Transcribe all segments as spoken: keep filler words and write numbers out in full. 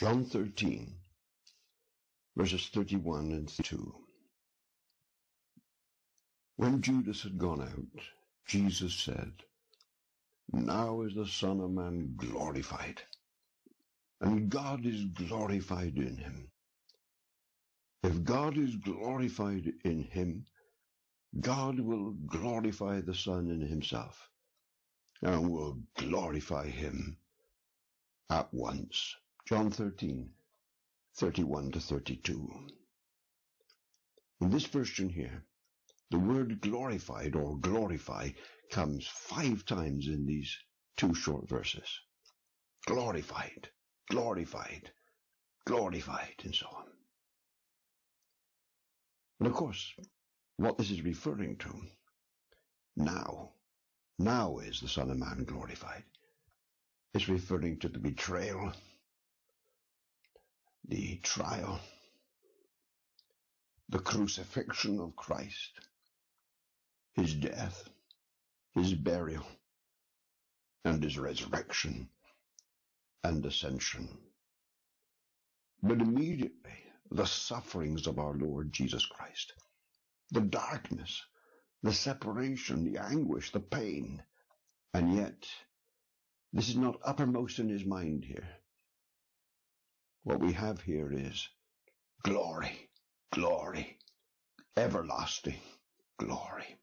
John thirteen, verses thirty-one and thirty-two. When Judas had gone out, Jesus said, "Now is the Son of Man glorified, and God is glorified in him. If God is glorified in him, God will glorify the Son in himself, and will glorify him at once." John thirteen, thirty-one to thirty-two. In this version here, the word glorified or glorify comes five times in these two short verses. Glorified, glorified, glorified, and so on. And of course, what this is referring to, now, now is the Son of Man glorified. It's referring to the betrayal, the trial, the crucifixion of Christ, his death, his burial, and his resurrection and ascension. But immediately, the sufferings of our Lord Jesus Christ, the darkness, the separation, the anguish, the pain, and yet this is not uppermost in his mind here. What we have here is glory, glory, everlasting glory.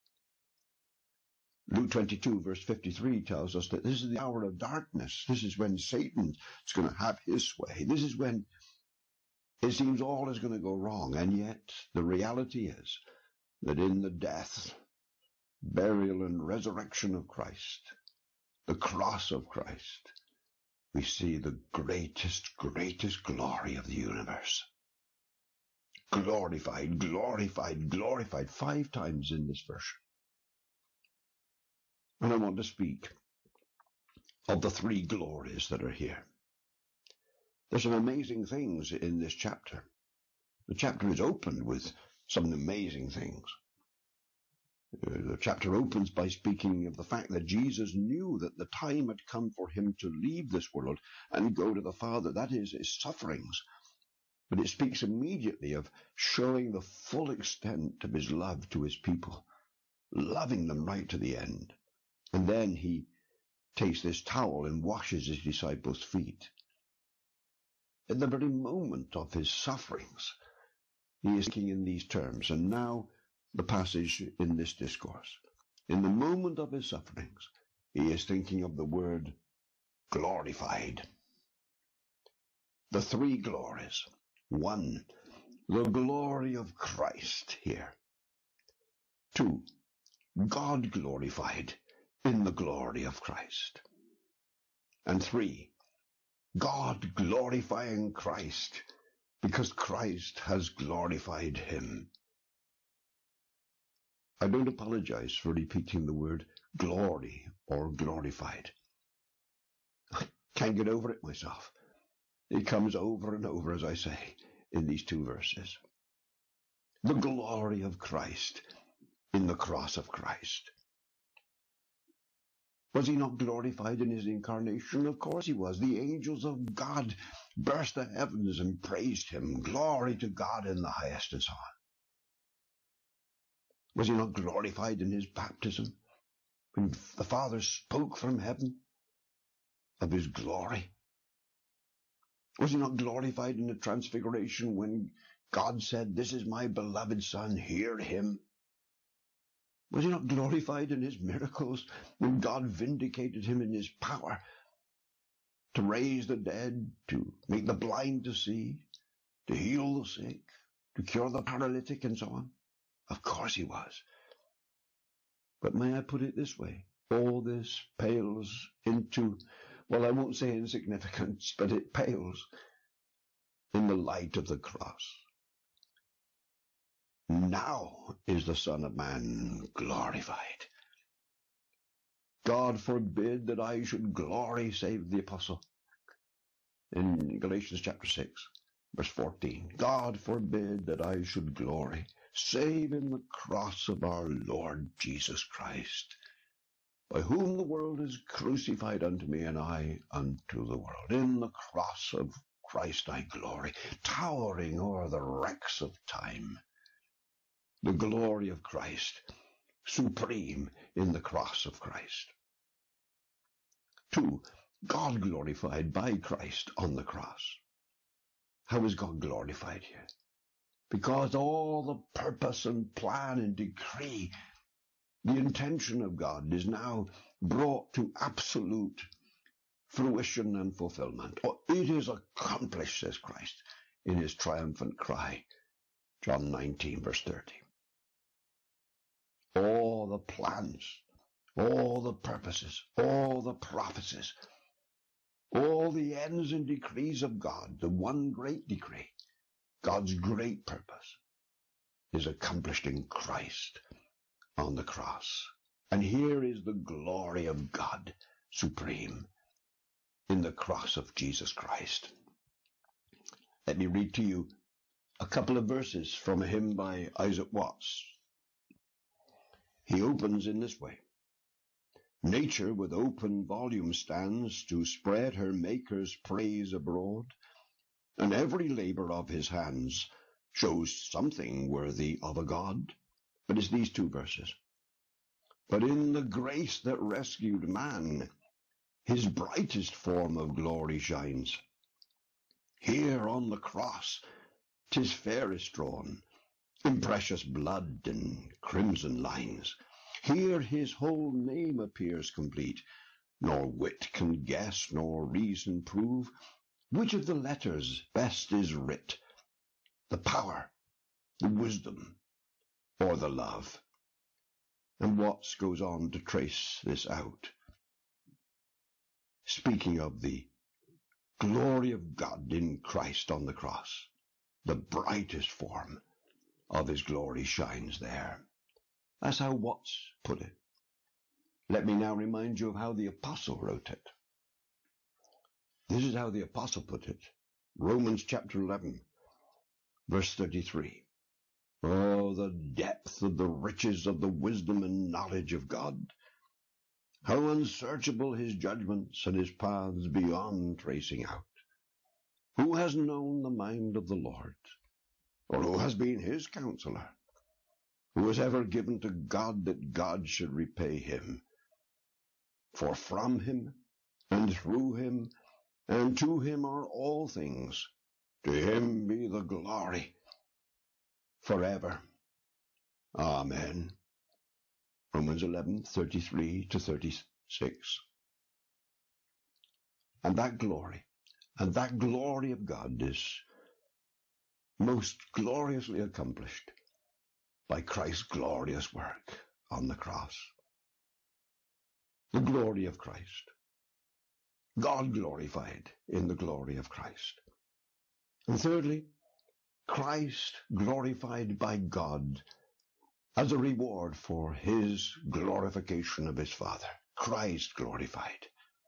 Luke twenty-two, verse fifty-three tells us that this is the hour of darkness. This is when Satan is going to have his way. This is when it seems all is going to go wrong. And yet the reality is that in the death, burial, and resurrection of Christ, the cross of Christ, we see the greatest, greatest glory of the universe. Glorified, glorified, glorified, five times in this verse. And I want to speak of the three glories that are here. There's some amazing things in this chapter. The chapter is opened with some amazing things. The chapter opens by speaking of the fact that Jesus knew that the time had come for him to leave this world and go to the Father. That is, his sufferings. But it speaks immediately of showing the full extent of his love to his people, loving them right to the end. And then he takes this towel and washes his disciples' feet. In the very moment of his sufferings, he is thinking in these terms. And now the passage in this discourse. In the moment of his sufferings, he is thinking of the word glorified. The three glories. One, the glory of Christ here. Two, God glorified in the glory of Christ. And three, God glorifying Christ because Christ has glorified him. I don't apologize for repeating the word glory or glorified. I can't get over it myself. It comes over and over, as I say, in these two verses. The glory of Christ in the cross of Christ. Was he not glorified in his incarnation? Of course he was. The angels of God burst the heavens and praised him. Glory to God in the highest, and so on. Was he not glorified in his baptism, when the Father spoke from heaven of his glory? Was he not glorified in the transfiguration when God said, "This is my beloved Son, hear him"? Was he not glorified in his miracles when God vindicated him in his power to raise the dead, to make the blind to see, to heal the sick, to cure the paralytic, and so on? Of course he was. But may I put it this way? All this pales into, well, I won't say insignificance, but it pales in the light of the cross. Now is the Son of Man glorified. God forbid that I should glory, save the apostle. In Galatians chapter six, verse fourteen. God forbid that I should glory, save in the cross of our Lord Jesus Christ, by whom the world is crucified unto me, and I unto the world. In the cross of Christ I glory, towering o'er the wrecks of time. The glory of Christ, supreme in the cross of Christ. Two, God glorified by Christ on the cross. How is God glorified here? Because all the purpose and plan and decree, the intention of God is now brought to absolute fruition and fulfillment. Oh, it is accomplished, says Christ in his triumphant cry, John nineteen, verse thirty. All the plans, all the purposes, all the prophecies, all the ends and decrees of God, the one great decree, God's great purpose, is accomplished in Christ on the cross. And here is the glory of God supreme in the cross of Jesus Christ. Let me read to you a couple of verses from a hymn by Isaac Watts. He opens in this way. Nature with open volume stands to spread her Maker's praise abroad, and every labor of his hands shows something worthy of a God. But it's these two verses. But in the grace that rescued man, his brightest form of glory shines. Here on the cross, 'tis fairest drawn, in precious blood and crimson lines. Here his whole name appears complete, nor wit can guess, nor reason prove, which of the letters best is writ, the power, the wisdom, or the love. And Watts goes on to trace this out, speaking of the glory of God in Christ on the cross. The brightest form of his glory shines there. That's how Watts put it. Let me now remind you of how the apostle wrote it. This is how the apostle put it. Romans chapter eleven, verse thirty-three. Oh, the depth of the riches of the wisdom and knowledge of God! How unsearchable his judgments and his paths beyond tracing out! Who has known the mind of the Lord? Or who has been his counselor? Who has ever given to God that God should repay him? For from him, and through him, and to him are all things. To him be the glory forever. Amen. Romans eleven, thirty-three to thirty-six. And that glory, and that glory of God is most gloriously accomplished by Christ's glorious work on the cross. The glory of Christ. God glorified in the glory of Christ. And thirdly, Christ glorified by God as a reward for his glorification of his Father. Christ glorified.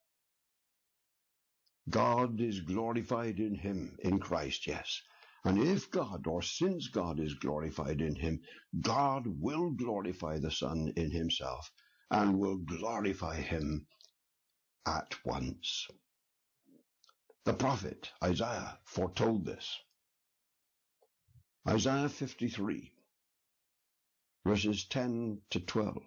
God is glorified in him, in Christ, yes. And if God, or since God is glorified in him, God will glorify the Son in himself, and will glorify him at once. The prophet Isaiah foretold this. Isaiah fifty-three, verses ten to twelve.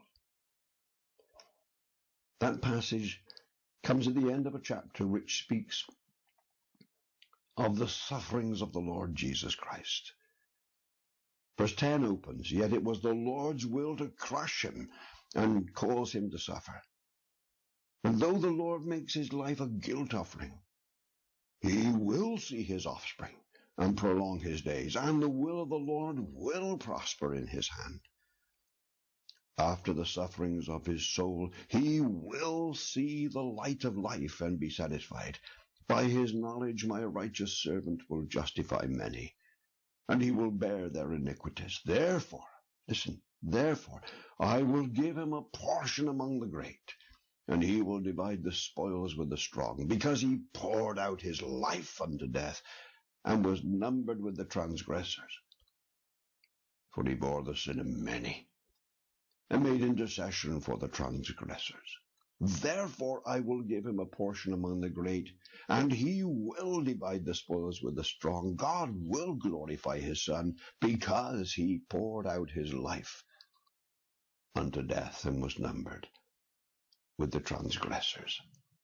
That passage comes at the end of a chapter which speaks of the sufferings of the Lord Jesus Christ. Verse ten opens, yet it was the Lord's will to crush him and cause him to suffer. And though the Lord makes his life a guilt offering, he will see his offspring and prolong his days, and the will of the Lord will prosper in his hand. After the sufferings of his soul, he will see the light of life and be satisfied. By his knowledge my righteous servant will justify many, and he will bear their iniquities. Therefore, listen, therefore, I will give him a portion among the great, and he will divide the spoils with the strong, because he poured out his life unto death, and was numbered with the transgressors. For he bore the sin of many, and made intercession for the transgressors. Therefore I will give him a portion among the great, and he will divide the spoils with the strong. God will glorify his Son, because he poured out his life unto death and was numbered with the transgressors.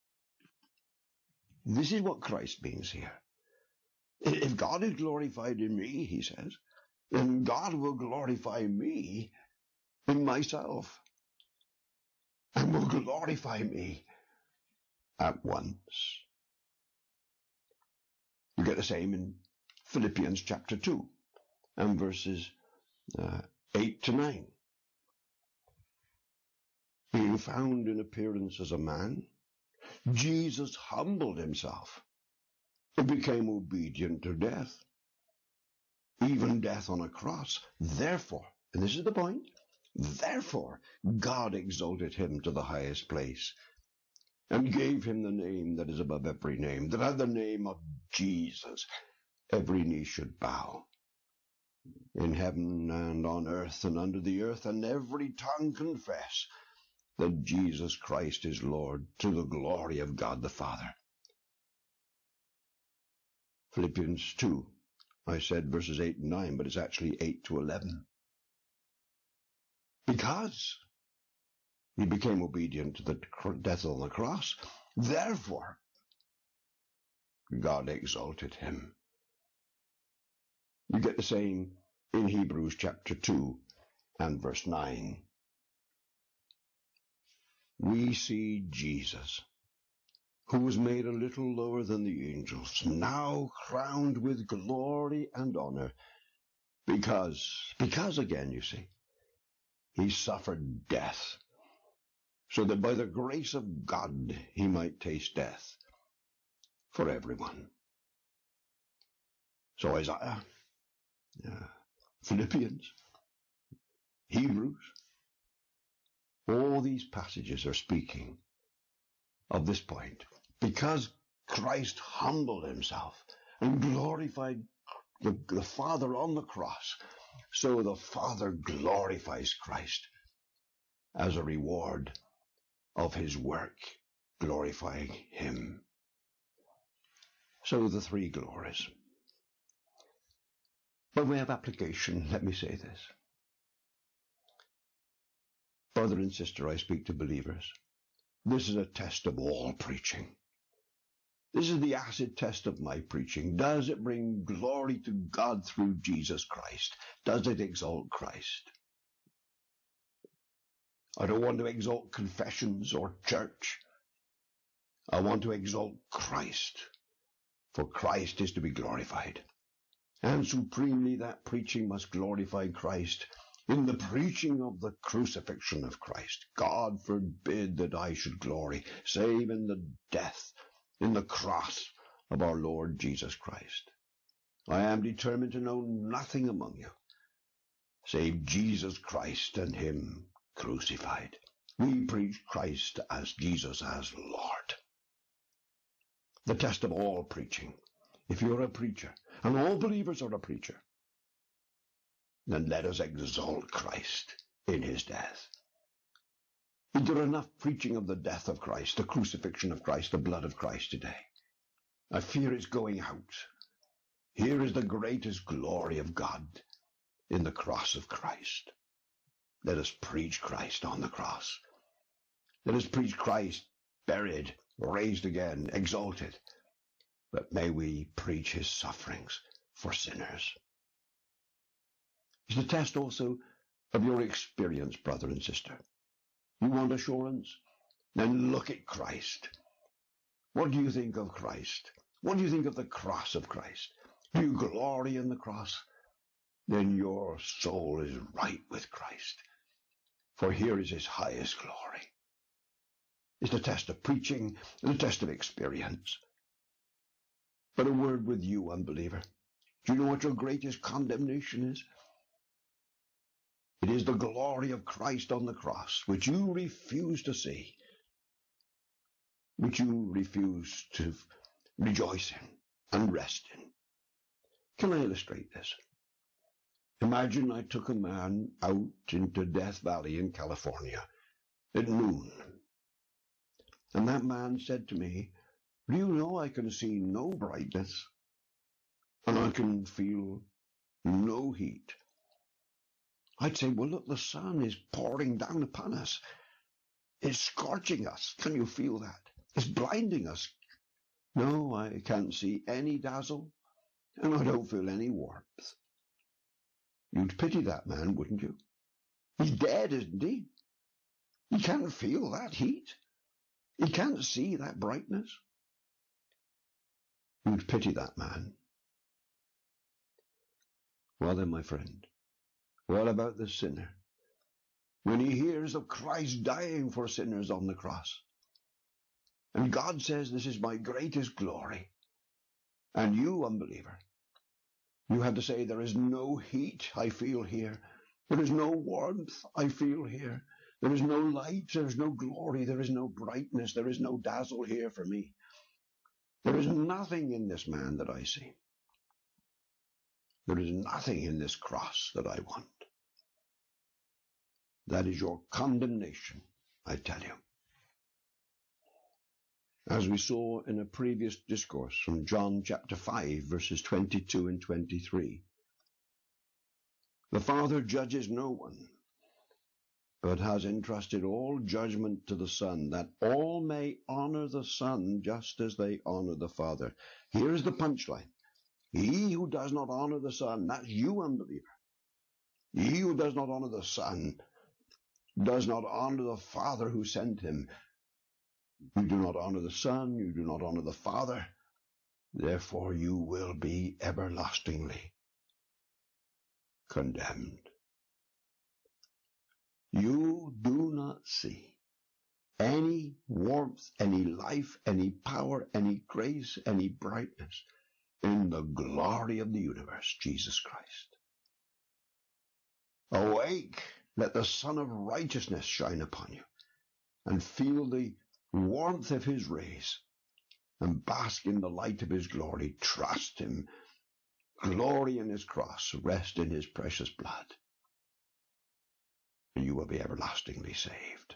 This is what Christ means here. If God is glorified in me, he says, then God will glorify me in myself, and will glorify me at once. You get the same in Philippians chapter two and verses uh, eight to nine. Being found in appearance as a man, Jesus humbled himself and became obedient to death, even death on a cross. Therefore, and this is the point, therefore God exalted him to the highest place and gave him the name that is above every name, that at the name of Jesus every knee should bow, in heaven and on earth and under the earth, and every tongue confess that Jesus Christ is Lord, to the glory of God the Father. Philippians two, I said verses eight and nine, but it's actually eight to eleven. Because he became obedient to the death on the cross, therefore God exalted him. You get the same in Hebrews chapter two and verse nine. We see Jesus, who was made a little lower than the angels, now crowned with glory and honor, because, because again, you see, he suffered death, so that by the grace of God he might taste death for everyone. So Isaiah, uh, Philippians, Hebrews, all these passages are speaking of this point. Because Christ humbled himself and glorified the, the Father on the cross, so the Father glorifies Christ as a reward of his work, glorifying him. So the three glories. By way of application, let me say this. Brother and sister, I speak to believers. This is a test of all preaching. This is the acid test of my preaching. Does it bring glory to God through Jesus Christ? Does it exalt Christ? I don't want to exalt confessions or church. I want to exalt Christ, for Christ is to be glorified. And supremely that preaching must glorify Christ in the preaching of the crucifixion of Christ. God forbid that I should glory, save in the death, in the cross of our Lord Jesus Christ. I am determined to know nothing among you, save Jesus Christ and him crucified. We preach Christ as Jesus as Lord. The test of all preaching. If you're a preacher, and all believers are a preacher, then let us exalt Christ in his death. Is there enough preaching of the death of Christ, the crucifixion of Christ, the blood of Christ today? I fear it's going out. Here is the greatest glory of God in the cross of Christ. Let us preach Christ on the cross. Let us preach Christ buried, raised again, exalted. But may we preach his sufferings for sinners. It's the test also of your experience, brother and sister. You want assurance? Then look at Christ. What do you think of Christ? What do you think of the cross of Christ? Do you glory in the cross? Then your soul is right with Christ. For here is his highest glory. It's the test of preaching and the test of experience. But a word with you, unbeliever. Do you know what your greatest condemnation is? It is the glory of Christ on the cross, which you refuse to see, which you refuse to rejoice in and rest in. Can I illustrate this? Imagine I took a man out into Death Valley in California at noon. And that man said to me, do you know I can see no brightness, and I can feel no heat? I'd say, well, look, the sun is pouring down upon us. It's scorching us. Can you feel that? It's blinding us. No, I can't see any dazzle, and I don't feel any warmth. You'd pity that man, wouldn't you? He's dead, isn't he? He can't feel that heat. He can't see that brightness. You'd pity that man. Well then, my friend, what about the sinner? When he hears of Christ dying for sinners on the cross, and God says, this is my greatest glory, and you, unbeliever, you have to say, there is no heat I feel here. There is no warmth I feel here. There is no light. There is no glory. There is no brightness. There is no dazzle here for me. There is nothing in this man that I see. There is nothing in this cross that I want. That is your condemnation, I tell you. As we saw in a previous discourse from John chapter five, verses twenty-two and twenty-three, the Father judges no one, but has entrusted all judgment to the Son, that all may honor the Son just as they honor the Father. Here's the punchline. He who does not honor the Son, that's you, unbeliever. He who does not honor the Son does not honor the Father who sent him. You do not honor the Son, you do not honor the Father, therefore you will be everlastingly condemned. You do not see any warmth, any life, any power, any grace, any brightness in the glory of the universe, Jesus Christ. Awake, let the Son of Righteousness shine upon you, and feel the warmth of his rays, and bask in the light of his glory. Trust him, glory in his cross, rest in his precious blood, and you will be everlastingly saved.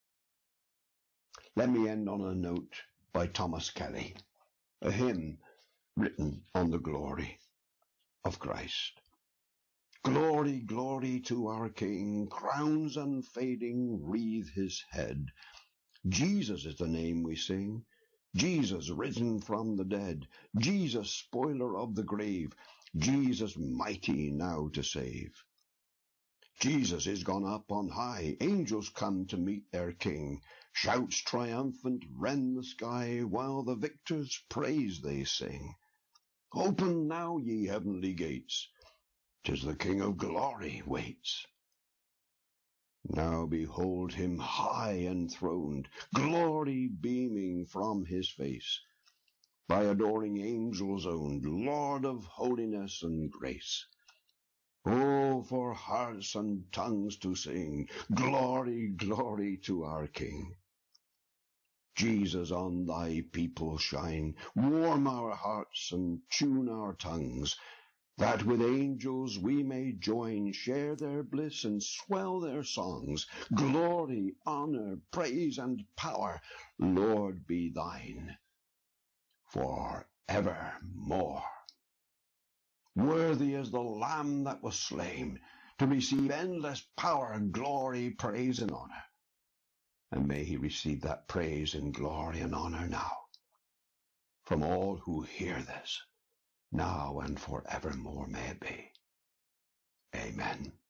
Let me end on a note by Thomas Kelly, a hymn written on the glory of Christ. Glory, glory to our King, crowns unfading wreathe his head. Jesus is the name we sing, Jesus risen from the dead, Jesus spoiler of the grave, Jesus mighty now to save. Jesus is gone up on high, angels come to meet their King, shouts triumphant rend the sky, while the victors' praise they sing. Open now, ye heavenly gates, 'tis the King of glory waits. Now behold him high enthroned, glory beaming from his face, by adoring angels owned, Lord of holiness and grace. Oh, for hearts and tongues to sing, glory, glory to our King. Jesus, on thy people shine, warm our hearts and tune our tongues, that with angels we may join, share their bliss and swell their songs. Glory, honor, praise, and power, Lord, be thine for evermore. Worthy is the Lamb that was slain to receive endless power, glory, praise, and honor. And may he receive that praise and glory and honor now from all who hear this, now and forevermore may it be. Amen.